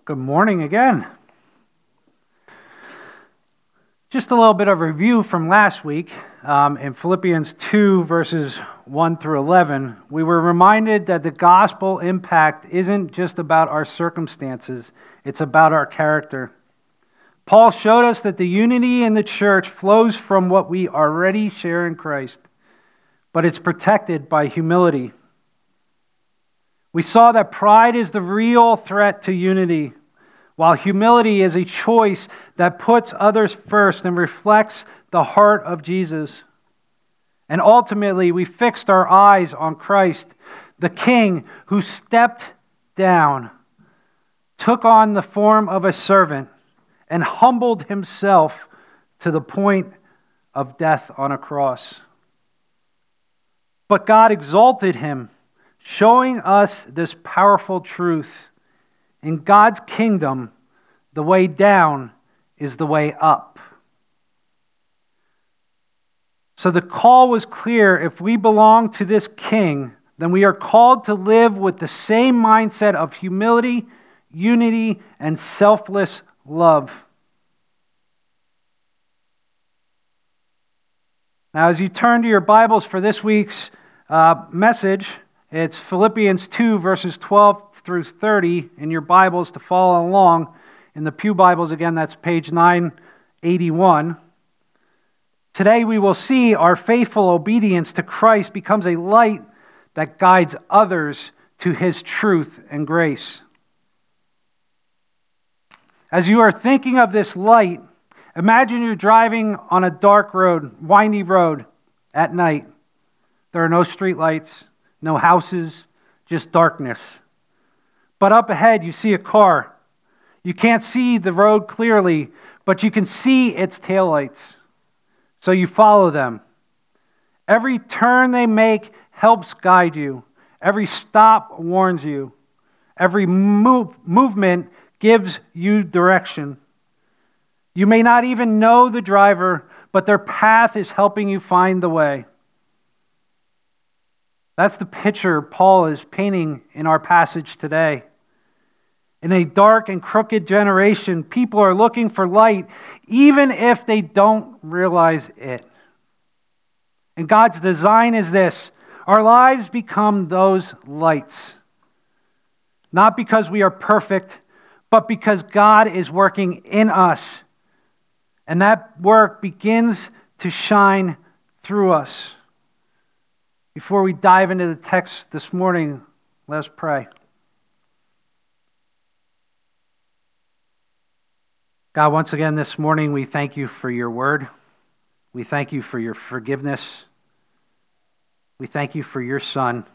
Good morning again. Just a little bit of review from last week. In Philippians 2, verses 1 through 11, we were reminded that the gospel impact isn't just about our circumstances, it's about our character. Paul showed us that the unity in the church flows from what we already share in Christ, but it's protected by humility. We saw that pride is the real threat to unity, while humility is a choice that puts others first and reflects the heart of Jesus. And ultimately, we fixed our eyes on Christ, the King who stepped down, took on the form of a servant, and humbled himself to the point of death on a cross. But God exalted him, showing us this powerful truth. In God's kingdom, the way down is the way up. So the call was clear. If we belong to this King, then we are called to live with the same mindset of humility, unity, and selfless love. Now, as you turn to your Bibles for this week's message, it's Philippians 2, verses 12 through 30 in your Bibles to follow along. In the Pew Bibles, again, that's page 981. Today we will see our faithful obedience to Christ becomes a light that guides others to His truth and grace. As you are thinking of this light, imagine you're driving on a dark road, windy road at night. There are no street lights. No houses, just darkness. But up ahead, you see a car. You can't see the road clearly, but you can see its taillights. So you follow them. Every turn they make helps guide you. Every stop warns you. Every movement gives you direction. You may not even know the driver, but their path is helping you find the way. That's the picture Paul is painting in our passage today. In a dark and crooked generation, people are looking for light, even if they don't realize it. And God's design is this: our lives become those lights. Not because we are perfect, but because God is working in us. And that work begins to shine through us. Before we dive into the text this morning, let's pray. God, once again this morning, we thank you for your word. We thank you for your forgiveness. We thank you for your Son.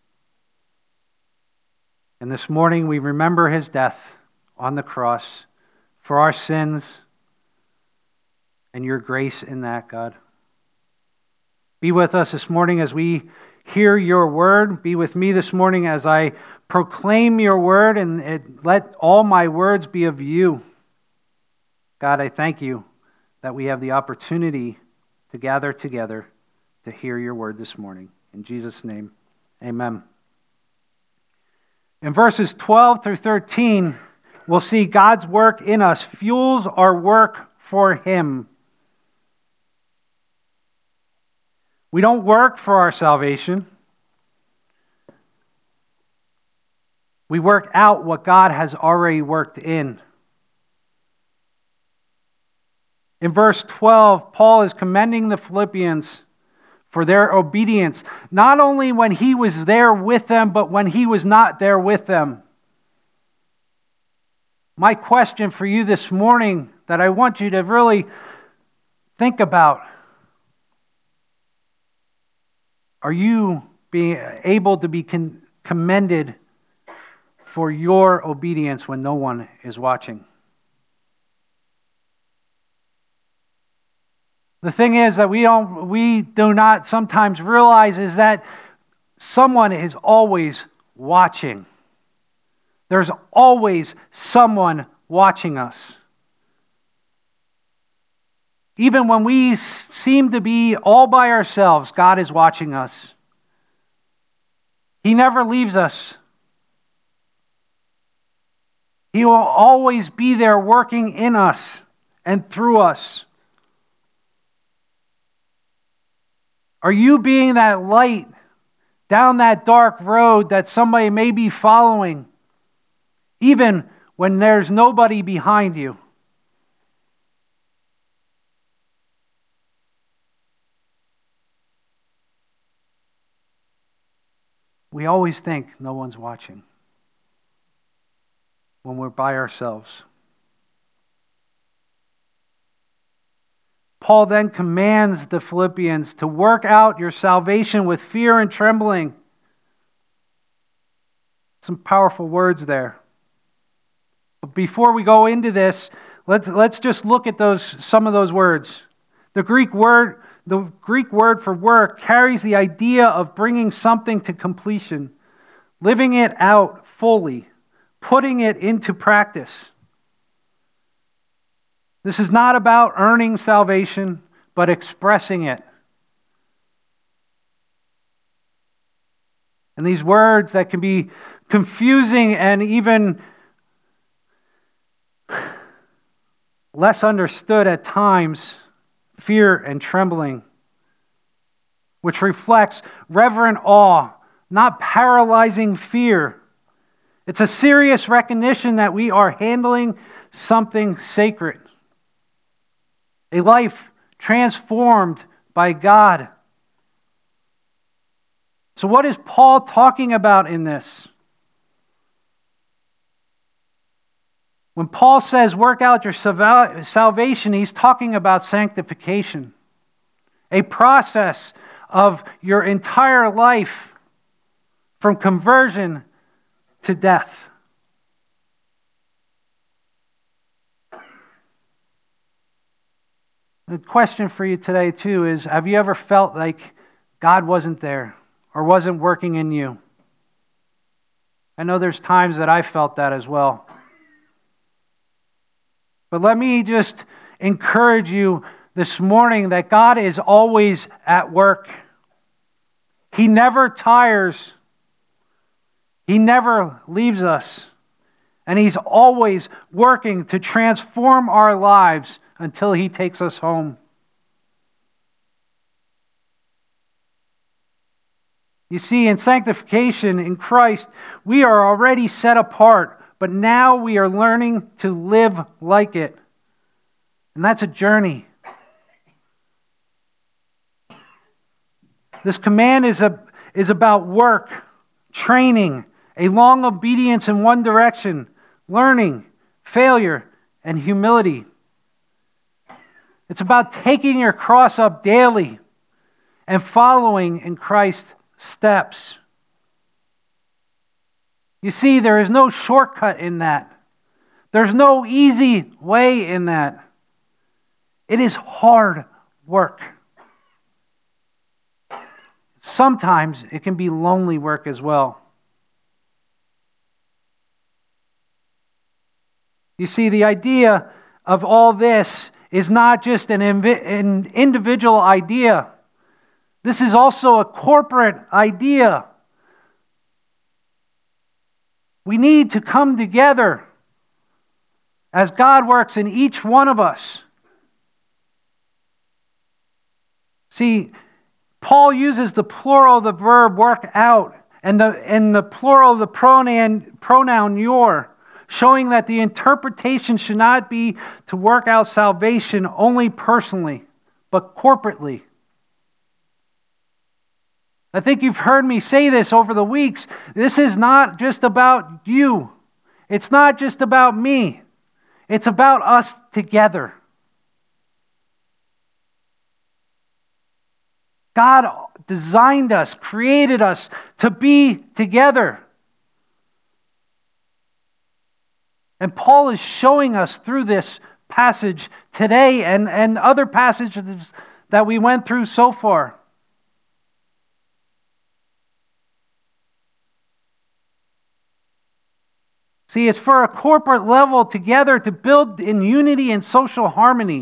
And this morning, we remember his death on the cross for our sins and your grace in that, God. Be with us this morning as we hear your word. Be with me this morning as I proclaim your word, and let all my words be of you. God, I thank you that we have the opportunity to gather together to hear your word this morning. In Jesus' name, amen. In verses 12 through 13, we'll see God's work in us fuels our work for him. We don't work for our salvation. We work out what God has already worked in. In verse 12, Paul is commending the Philippians for their obedience, not only when he was there with them, but when he was not there with them. My question for you this morning that I want you to really think about: are you being able to be commended for your obedience when no one is watching? The thing is that we do not sometimes realize is that someone is always watching. There's always someone watching us. Even when we seem to be all by ourselves, God is watching us. He never leaves us. He He will always be there working in us and through us. Are you being that light down that dark road that somebody may be following, even when there's nobody behind you? We always think no one's watching when we're by ourselves. Paul then commands the Philippians to work out your salvation with fear and trembling. Some powerful words there. But before we go into this, let's just look at some of those words. The Greek word for work carries the idea of bringing something to completion, living it out fully, putting it into practice. This is not about earning salvation, but expressing it. And these words that can be confusing and even less understood at times, fear and trembling, which reflects reverent awe, not paralyzing fear. It's a serious recognition that we are handling something sacred. A life transformed by God. So what is Paul talking about in this? When Paul says work out your salvation, he's talking about sanctification. A process of your entire life from conversion to death. The question for you today, too, is have you ever felt like God wasn't there or wasn't working in you? I know there's times that I felt that as well. But let me just encourage you this morning that God is always at work. He never tires. He never leaves us. And He's always working to transform our lives until He takes us home. You see, in sanctification in Christ, we are already set apart, but now we are learning to live like it. And that's a journey. This command is about work, training, a long obedience in one direction, learning, failure, and humility. It's about taking your cross up daily and following in Christ's steps. You see, there is no shortcut in that. There's no easy way in that. It is hard work. Sometimes it can be lonely work as well. You see, the idea of all this is not just an individual idea. This is also a corporate idea. We need to come together as God works in each one of us. See, Paul uses the plural of the verb work out and the plural of the pronoun your, showing that the interpretation should not be to work out salvation only personally, but corporately. I think you've heard me say this over the weeks. This is not just about you. It's not just about me. It's about us together. God designed us, created us to be together. And Paul is showing us through this passage today and other passages that we went through so far. See, it's for a corporate level together to build in unity and social harmony.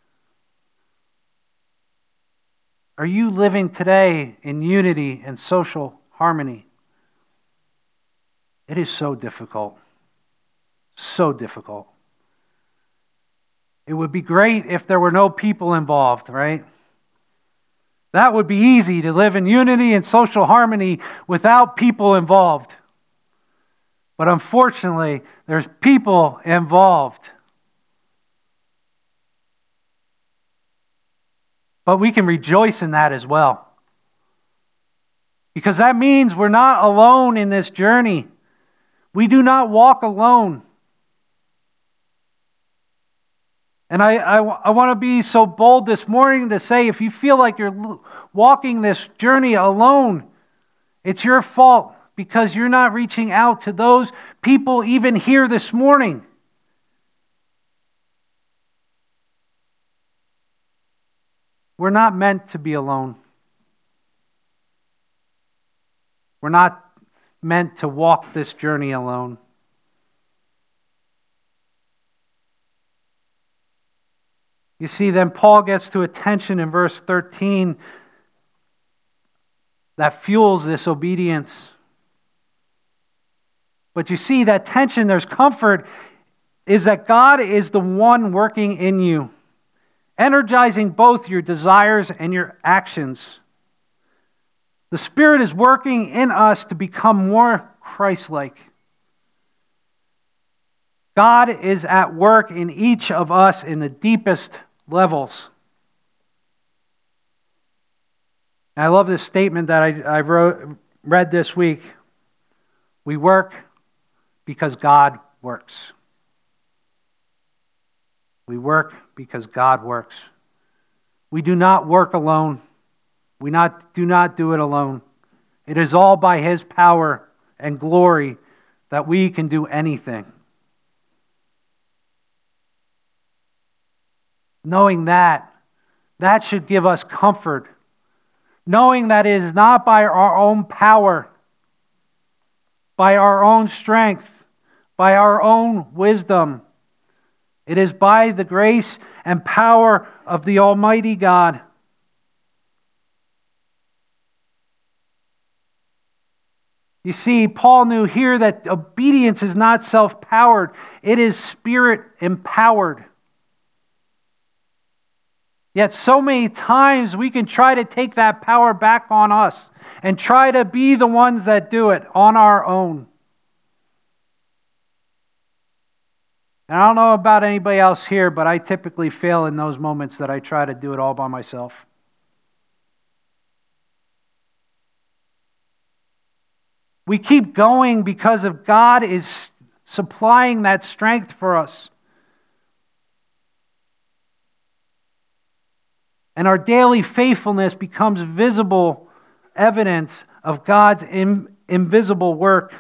Are you living today in unity and social harmony? It is so difficult. so difficult. It would be great if there were no people involved, right? That would be easy, to live in unity and social harmony without people involved. But unfortunately, there's people involved. But we can rejoice in that as well. Because that means we're not alone in this journey. We do not walk alone. And I want to be so bold this morning to say, if you feel like you're walking this journey alone, it's your fault, because you're not reaching out to those people even here this morning. We're not meant to be alone. We're not meant to walk this journey alone. You see, then Paul gets to a tension in verse 13 that fuels this obedience. But you see, that tension, there's comfort, is that God is the one working in you, energizing both your desires and your actions. The Spirit is working in us to become more Christ-like. God is at work in each of us in the deepest levels. And I love this statement that I read this week. We work because God works. We work because God works. We do not work alone. We do not do it alone. It is all by His power and glory that we can do anything. Knowing that should give us comfort. Knowing that it is not by our own power, by our own strength, by our own wisdom. It is by the grace and power of the Almighty God. You see, Paul knew here that obedience is not self-powered. It is Spirit-empowered. Yet so many times we can try to take that power back on us and try to be the ones that do it on our own. And I don't know about anybody else here, but I typically fail in those moments that I try to do it all by myself. We keep going because of God is supplying that strength for us. And our daily faithfulness becomes visible evidence of God's invisible work.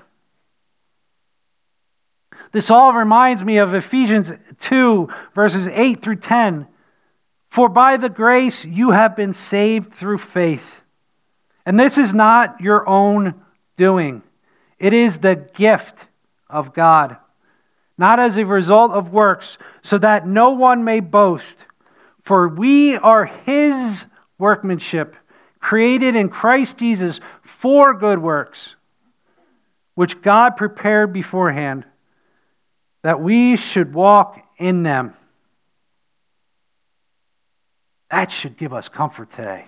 This all reminds me of Ephesians 2, verses 8 through 10. For by the grace you have been saved through faith. And this is not your own doing. It is the gift of God, not as a result of works, so that no one may boast. For we are His workmanship, created in Christ Jesus for good works, which God prepared beforehand, that we should walk in them. That should give us comfort today.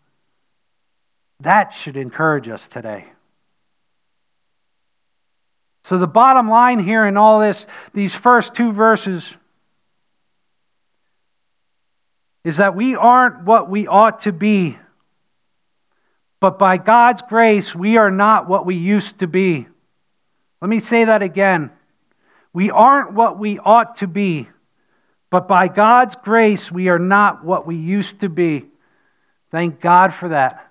That should encourage us today. So the bottom line here in all this, these first two verses, is that we aren't what we ought to be. But by God's grace, we are not what we used to be. Let me say that again. We aren't what we ought to be. But by God's grace, we are not what we used to be. Thank God for that.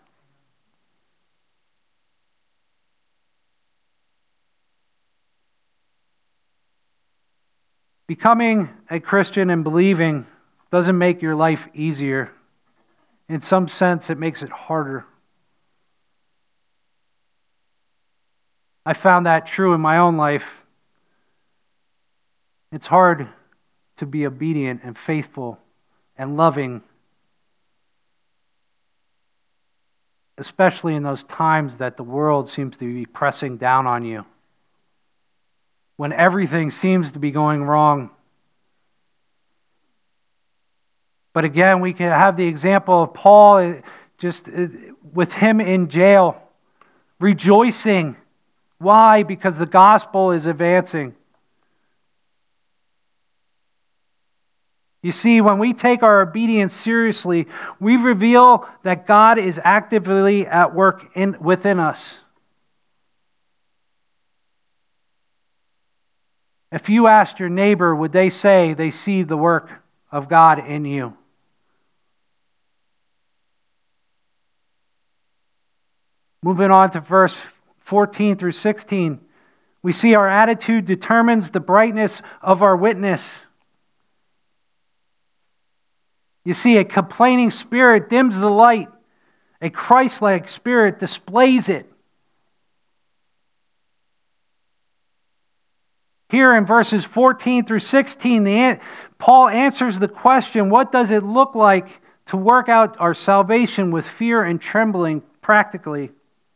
Becoming a Christian and believing doesn't make your life easier. In some sense, it makes it harder. I found that true in my own life. It's hard to be obedient and faithful and loving, especially in those times that the world seems to be pressing down on you. when everything seems to be going wrong. But again, we can have the example of Paul, just with him in jail, rejoicing. Why? Because the gospel is advancing. You see, when we take our obedience seriously, we reveal that God is actively at work within us. If you asked your neighbor, would they say they see the work of God in you? Moving on to verse 14 through 16, we see our attitude determines the brightness of our witness. You see, a complaining spirit dims the light. A Christ-like spirit displays it. Here in verses 14 through 16, Paul answers the question, what does it look like to work out our salvation with fear and trembling practically?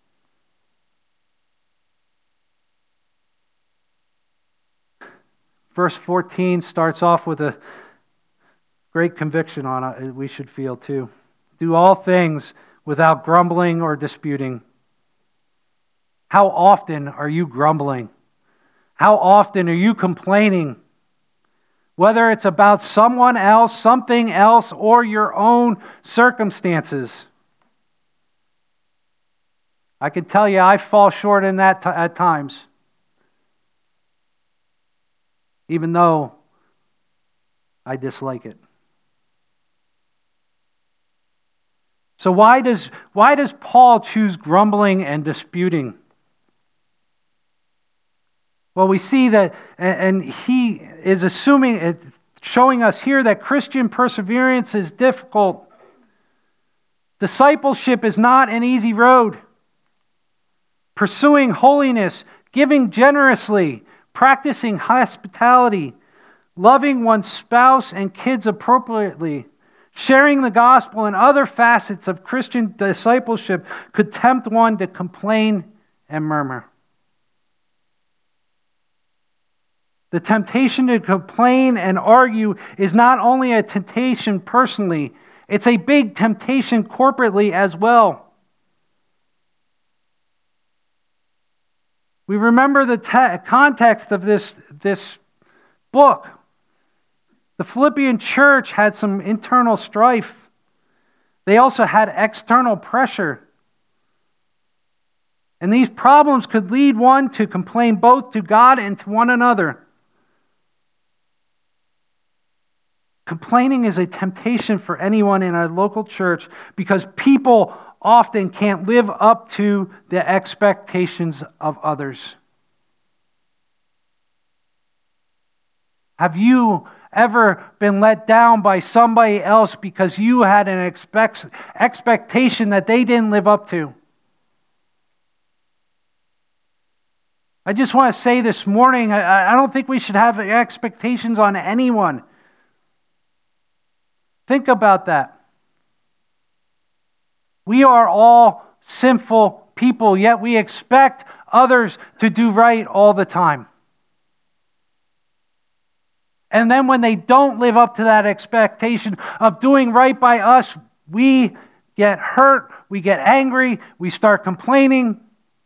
Verse 14 starts off with a great conviction on it we should feel too. Do all things without grumbling or disputing. How often are you grumbling? How often are you complaining? Whether it's about someone else, something else, or your own circumstances. I can tell you I fall short in that at times. Even though I dislike it. So why does Paul choose grumbling and disputing? Well, we see that, and he is showing us here that Christian perseverance is difficult. Discipleship is not an easy road. Pursuing holiness, giving generously, practicing hospitality, loving one's spouse and kids appropriately, sharing the gospel and other facets of Christian discipleship could tempt one to complain and murmur. The temptation to complain and argue is not only a temptation personally, it's a big temptation corporately as well. We remember the context of this book. The Philippian church had some internal strife. They also had external pressure. And these problems could lead one to complain both to God and to one another. Complaining is a temptation for anyone in a local church because people often can't live up to the expectations of others. Have you ever been let down by somebody else because you had an expectation that they didn't live up to? I just want to say this morning, I don't think we should have expectations on anyone. Think about that. We are all sinful people, yet we expect others to do right all the time. And then when they don't live up to that expectation of doing right by us, we get hurt, we get angry, we start complaining.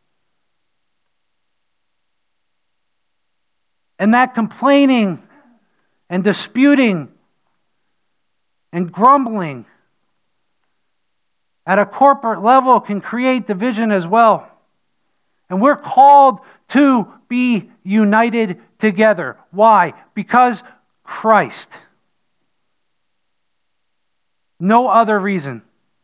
And that complaining and disputing and grumbling at a corporate level can create division as well. And we're called to be united together. Why? Because Christ. No other reason.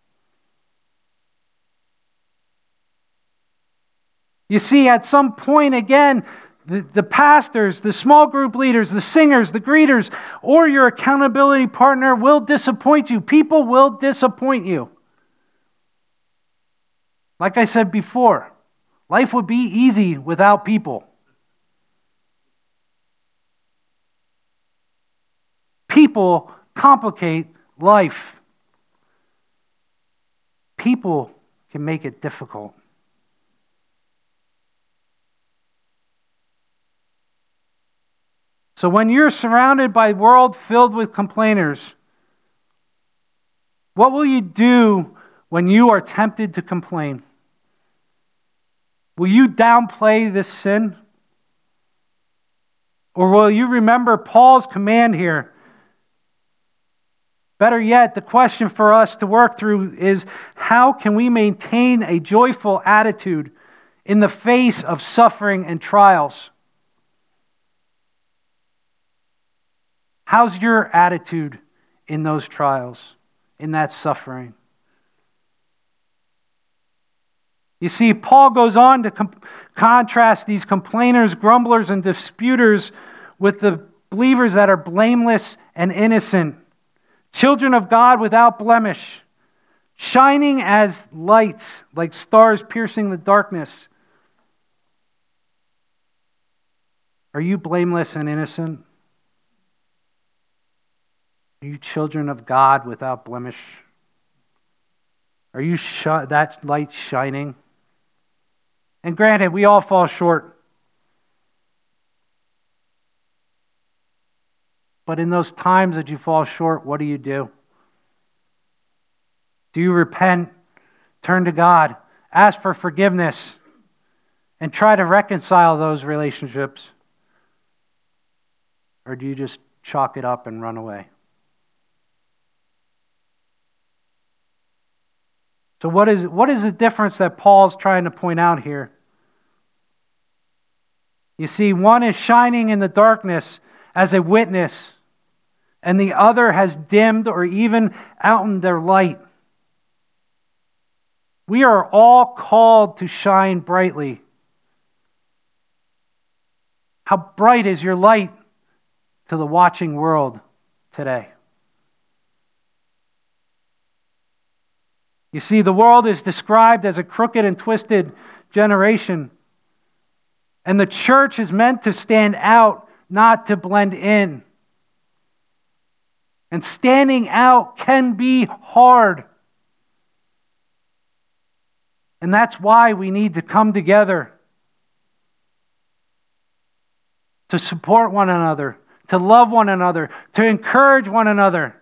You see, at some point again, the pastors, the small group leaders, the singers, the greeters, or your accountability partner will disappoint you. People will disappoint you. Like I said before, life would be easy without people. People complicate life. People can make it difficult. So when you're surrounded by a world filled with complainers, what will you do when you are tempted to complain? Will you downplay this sin? Or will you remember Paul's command here? Better yet, the question for us to work through is, how can we maintain a joyful attitude in the face of suffering and trials? How's your attitude in those trials, in that suffering? You see, Paul goes on to contrast these complainers, grumblers, and disputers with the believers that are blameless and innocent, children of God without blemish, shining as lights, like stars piercing the darkness. Are you blameless and innocent? Are you children of God without blemish? Are you that light shining? And granted, we all fall short. But in those times that you fall short, what do? Do you repent, turn to God, ask for forgiveness, and try to reconcile those relationships? Or do you just chalk it up and run away? So what is the difference that Paul's trying to point out here? You see, one is shining in the darkness as a witness, and the other has dimmed or even outened their light. We are all called to shine brightly. How bright is your light to the watching world today? You see, the world is described as a crooked and twisted generation. And the church is meant to stand out, not to blend in. And standing out can be hard. And that's why we need to come together to support one another, to love one another, to encourage one another.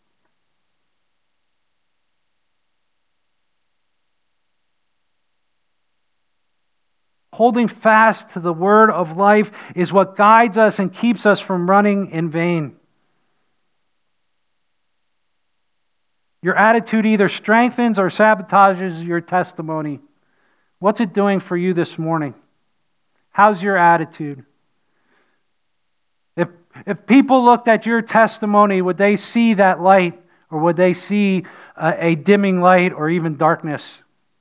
Holding fast to the word of life is what guides us and keeps us from running in vain. Your attitude either strengthens or sabotages your testimony. What's it doing for you this morning? How's your attitude? If people looked at your testimony, would they see that light, or would they see a dimming light or even darkness?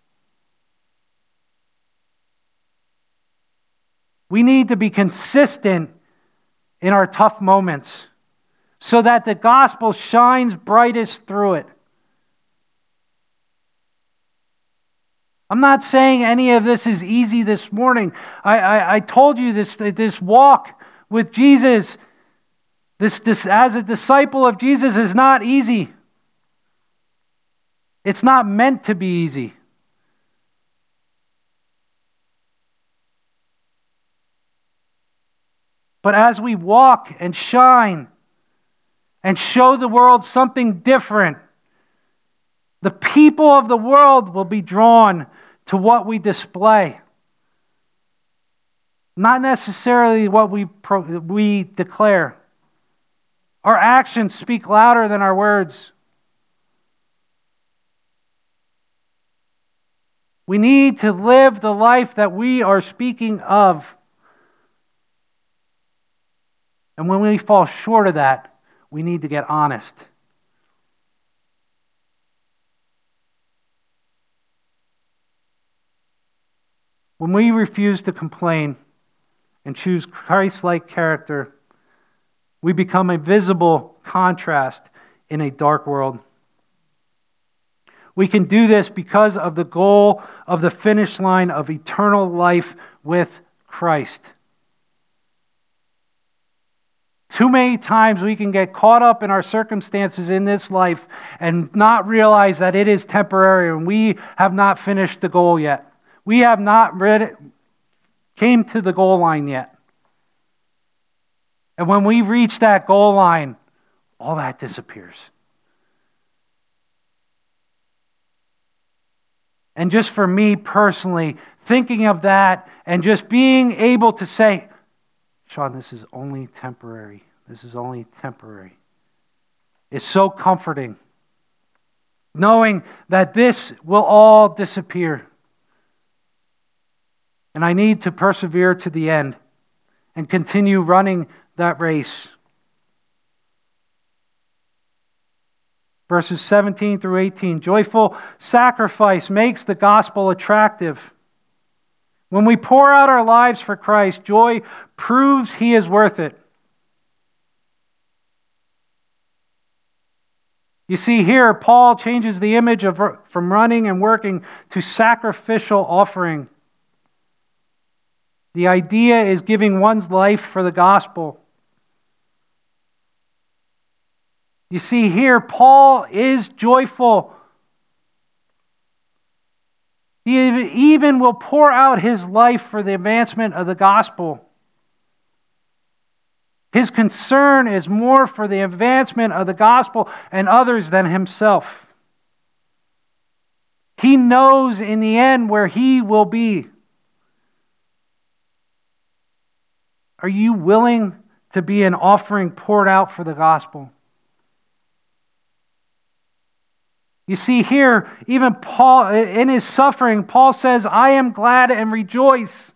We need to be consistent in our tough moments so that the gospel shines brightest through it. I'm not saying any of this is easy this morning. I told you this walk with Jesus, this as a disciple of Jesus is not easy. It's not meant to be easy. But as we walk and shine and show the world something different, the people of the world will be drawn to what we display. Not necessarily what we declare. Our actions speak louder than our words. We need to live the life that we are speaking of. And when we fall short of that, we need to get honest. When we refuse to complain and choose Christ-like character, we become a visible contrast in a dark world. We can do this because of the goal of the finish line of eternal life with Christ. Too many times we can get caught up in our circumstances in this life and not realize that it is temporary and we have not finished the goal yet. We have not came to the goal line yet. And when we reach that goal line, all that disappears. And just for me personally, thinking of that and just being able to say, Sean, this is only temporary. This is only temporary. It's so comforting. Knowing that this will all disappear. And I need to persevere to the end and continue running that race. Verses 17 through 18. Joyful sacrifice makes the gospel attractive. When we pour out our lives for Christ, joy proves He is worth it. You see here, Paul changes the image from running and working to sacrificial offering. The idea is giving one's life for the gospel. You see here, Paul is joyful. He even will pour out his life for the advancement of the gospel. His concern is more for the advancement of the gospel and others than himself. He knows in the end where he will be. Are you willing to be an offering poured out for the gospel? You see here, even Paul, in his suffering, Paul says, I am glad and rejoice.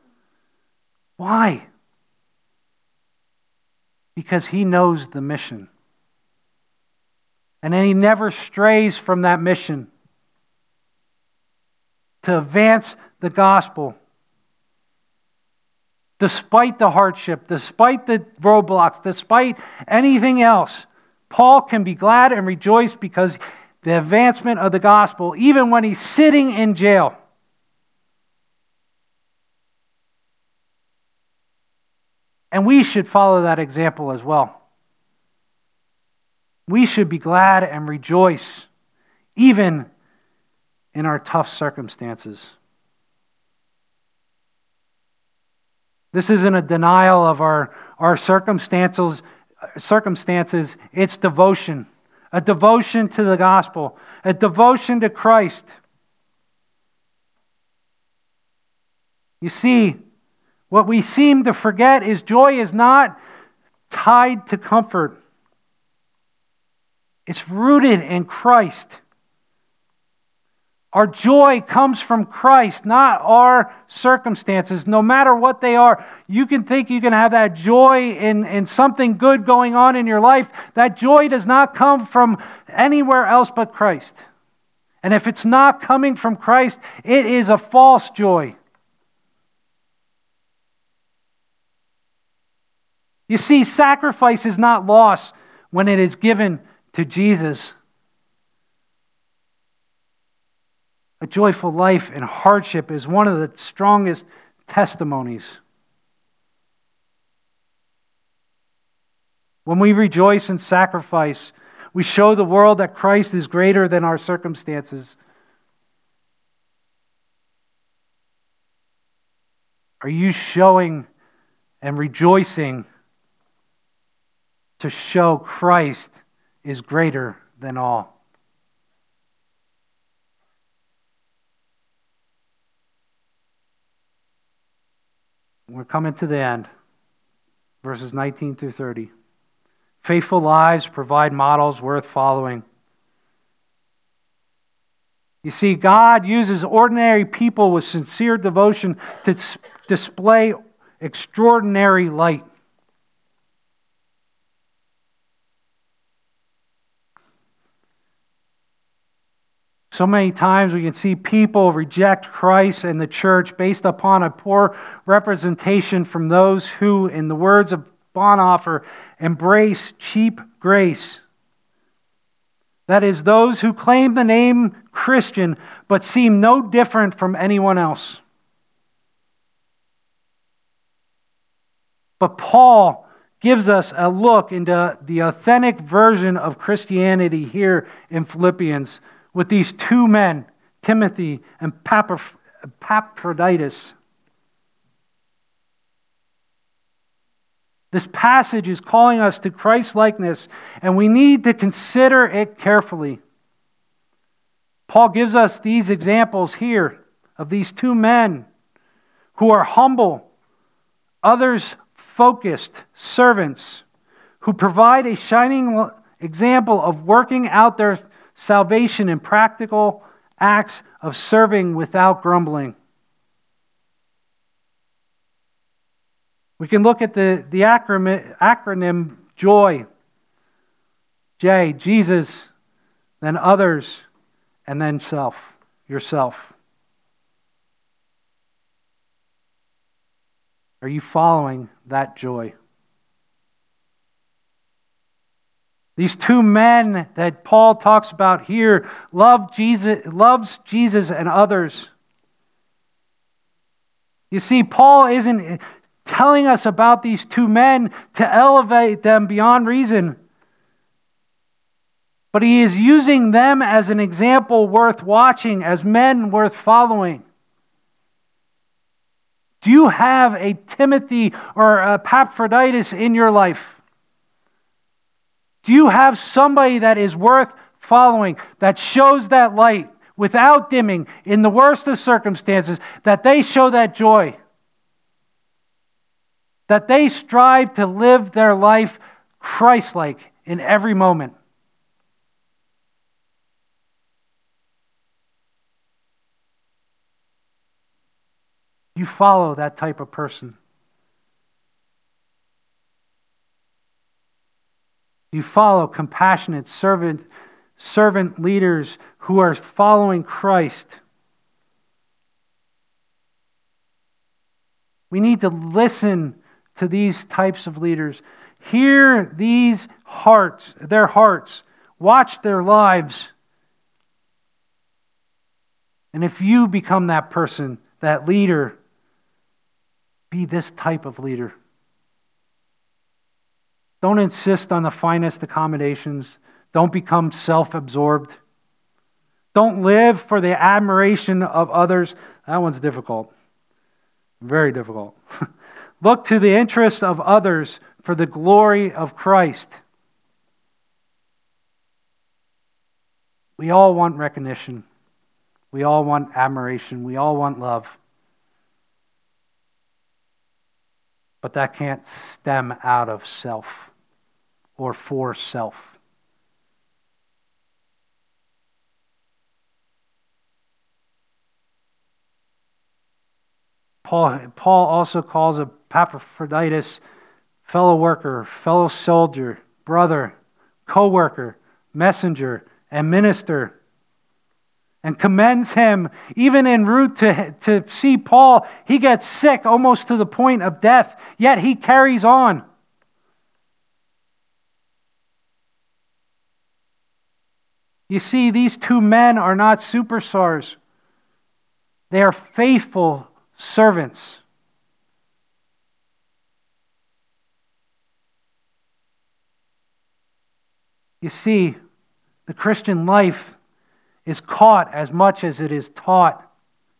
Why? Because he knows the mission. And then he never strays from that mission to advance the gospel. Despite the hardship, despite the roadblocks, despite anything else, Paul can be glad and rejoice because the advancement of the gospel, even when he's sitting in jail. And we should follow that example as well. We should be glad and rejoice, even in our tough circumstances. This isn't a denial of our circumstances. It's devotion. A devotion to the gospel. A devotion to Christ. You see, what we seem to forget is joy is not tied to comfort. It's rooted in Christ. Our joy comes from Christ, not our circumstances, no matter what they are. You can think you can have that joy in something good going on in your life. That joy does not come from anywhere else but Christ. And if it's not coming from Christ, it is a false joy. You see, sacrifice is not loss when it is given to Jesus. A joyful life in hardship is one of the strongest testimonies. When we rejoice in sacrifice, we show the world that Christ is greater than our circumstances. Are you showing and rejoicing to show Christ is greater than all? We're coming to the end. Verses 19 through 30. Faithful lives provide models worth following. You see, God uses ordinary people with sincere devotion to display extraordinary light. So many times we can see people reject Christ and the church based upon a poor representation from those who, in the words of Bonhoeffer, embrace cheap grace. That is, those who claim the name Christian but seem no different from anyone else. But Paul gives us a look into the authentic version of Christianity here in Philippians, with these two men, Timothy and Epaphroditus. This passage is calling us to Christ-likeness, and we need to consider it carefully. Paul gives us these examples here of these two men who are humble, others-focused servants who provide a shining example of working out their salvation in practical acts of serving without grumbling. We can look at the acronym JOY. J, Jesus, then others, and then self, yourself. Are you following that joy? These two men that Paul talks about here loves Jesus and others. You see, Paul isn't telling us about these two men to elevate them beyond reason, but he is using them as an example worth watching, as men worth following. Do you have a Timothy or a Epaphroditus in your life? Do you have somebody that is worth following, that shows that light without dimming in the worst of circumstances, that they show that joy, that they strive to live their life Christ-like in every moment? You follow that type of person. You follow compassionate servant leaders who are following Christ. We need to listen to these types of leaders. Hear these hearts, their hearts. Watch their lives. And if you become that person, that leader, be this type of leader. Don't insist on the finest accommodations. Don't become self-absorbed. Don't live for the admiration of others. That one's difficult. Very difficult. Look to the interest of others for the glory of Christ. We all want recognition. We all want admiration. We all want love. But that can't stem out of self or for self. Paul also calls Epaphroditus fellow worker, fellow soldier, brother, co-worker, messenger, and minister, and commends him. Even en route to see Paul, he gets sick almost to the point of death, yet he carries on. You see, these two men are not superstars. They are faithful servants. You see, the Christian life is caught as much as it is taught.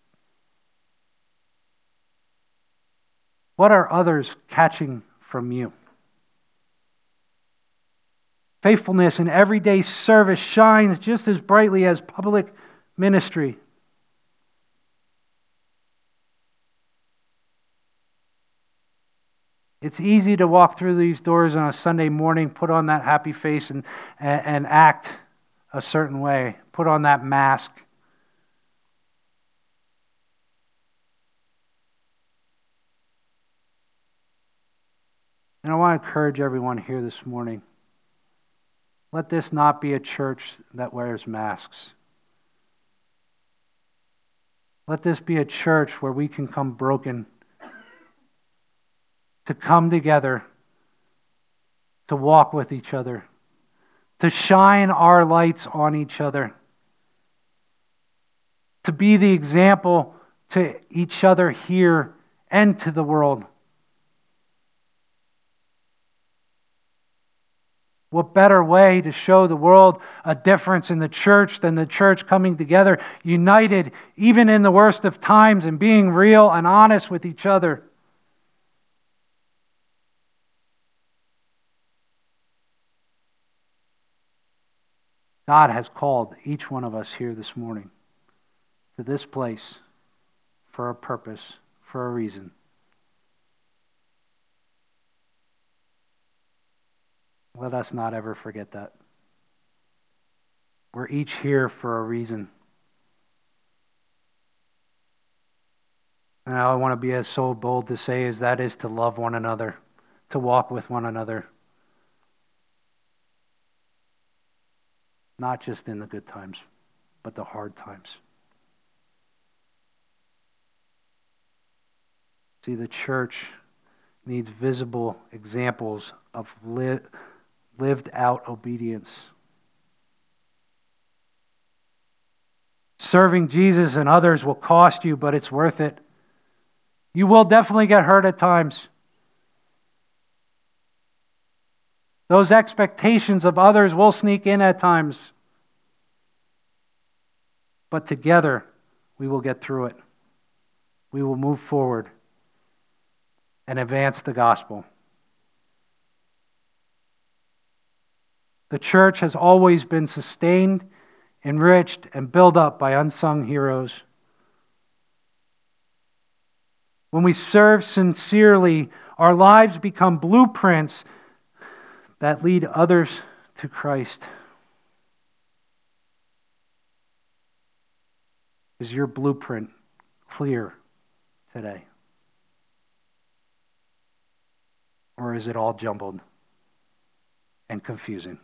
What are others catching from you? Faithfulness in everyday service shines just as brightly as public ministry. It's easy to walk through these doors on a Sunday morning, put on that happy face and act a certain way, put on that mask. And I want to encourage everyone here this morning. Let this not be a church that wears masks. Let this be a church where we can come broken, to come together, to walk with each other, to shine our lights on each other, to be the example to each other here and to the world. What better way to show the world a difference in the church than the church coming together, united, even in the worst of times, and being real and honest with each other? God has called each one of us here this morning to this place for a purpose, for a reason. Let us not ever forget that. We're each here for a reason. And I want to be as so bold to say as that is to love one another, to walk with one another. Not just in the good times, but the hard times. See, the church needs visible examples of lived out obedience. Serving Jesus and others will cost you, but it's worth it. You will definitely get hurt at times. Those expectations of others will sneak in at times. But together, we will get through it. We will move forward and advance the gospel. The church has always been sustained, enriched, and built up by unsung heroes. When we serve sincerely, our lives become blueprints that lead others to Christ. Is your blueprint clear today? Or is it all jumbled and confusing?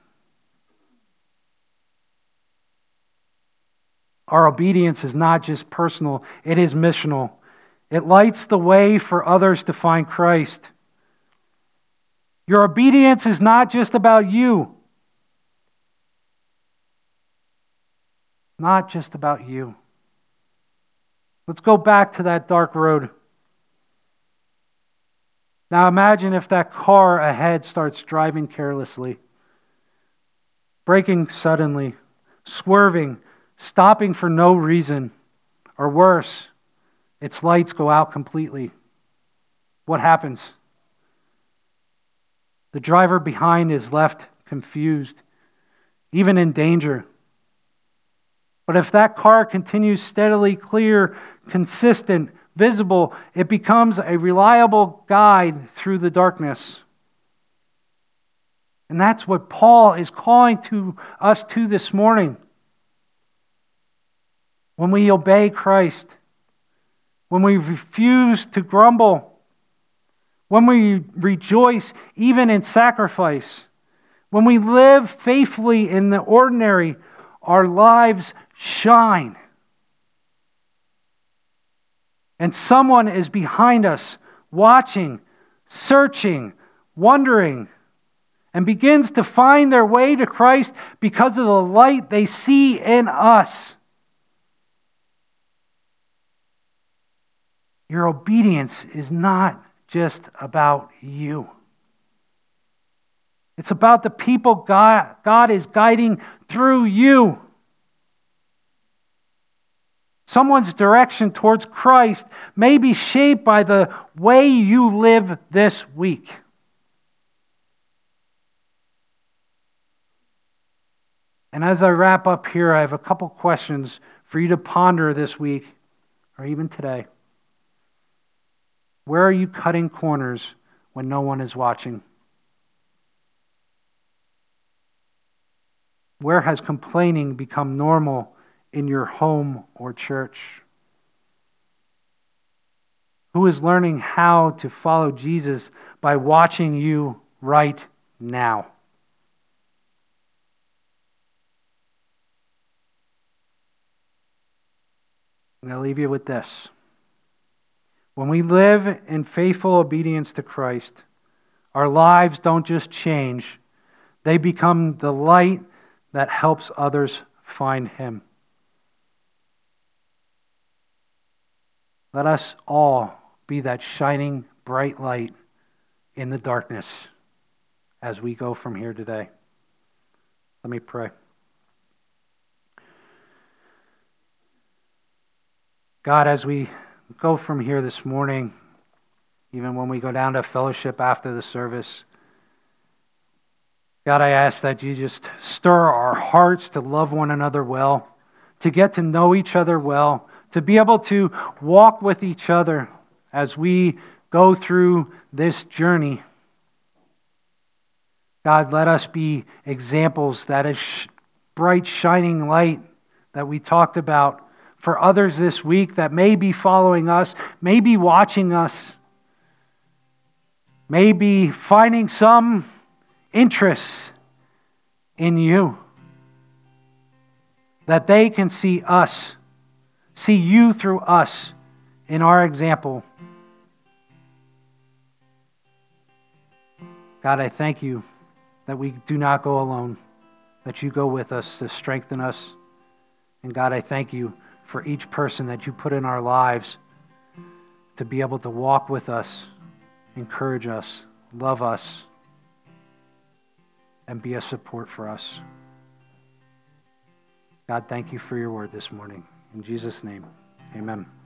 Our obedience is not just personal, it is missional. It lights the way for others to find Christ. Your obedience is not just about you. Not just about you. Let's go back to that dark road. Now imagine if that car ahead starts driving carelessly, braking suddenly, swerving, stopping for no reason, or worse, its lights go out completely. What happens? The driver behind is left confused, even in danger. But if that car continues steadily clear, consistent, visible, it becomes a reliable guide through the darkness. And that's what Paul is calling to us to this morning. When we obey Christ, when we refuse to grumble, when we rejoice even in sacrifice, when we live faithfully in the ordinary, our lives shine. And someone is behind us, watching, searching, wondering, and begins to find their way to Christ because of the light they see in us. Your obedience is not just about you. It's about the people God is guiding through you. Someone's direction towards Christ may be shaped by the way you live this week. And as I wrap up here, I have a couple questions for you to ponder this week, or even today. Where are you cutting corners when no one is watching? Where has complaining become normal in your home or church? Who is learning how to follow Jesus by watching you right now? I'm going to leave you with this. When we live in faithful obedience to Christ, our lives don't just change, they become the light that helps others find Him. Let us all be that shining bright light in the darkness as we go from here today. Let me pray. God, as we go from here this morning, even when we go down to fellowship after the service, God, I ask that you just stir our hearts to love one another well, to get to know each other well, to be able to walk with each other as we go through this journey. God, let us be examples that is bright, shining light that we talked about for others this week that may be following us, may be watching us, may be finding some interest in you, that they can see us, see you through us in our example. God, I thank you that we do not go alone, that you go with us to strengthen us. And God, I thank you for each person that you put in our lives to be able to walk with us, encourage us, love us, and be a support for us. God, thank you for your word this morning. In Jesus' name, amen.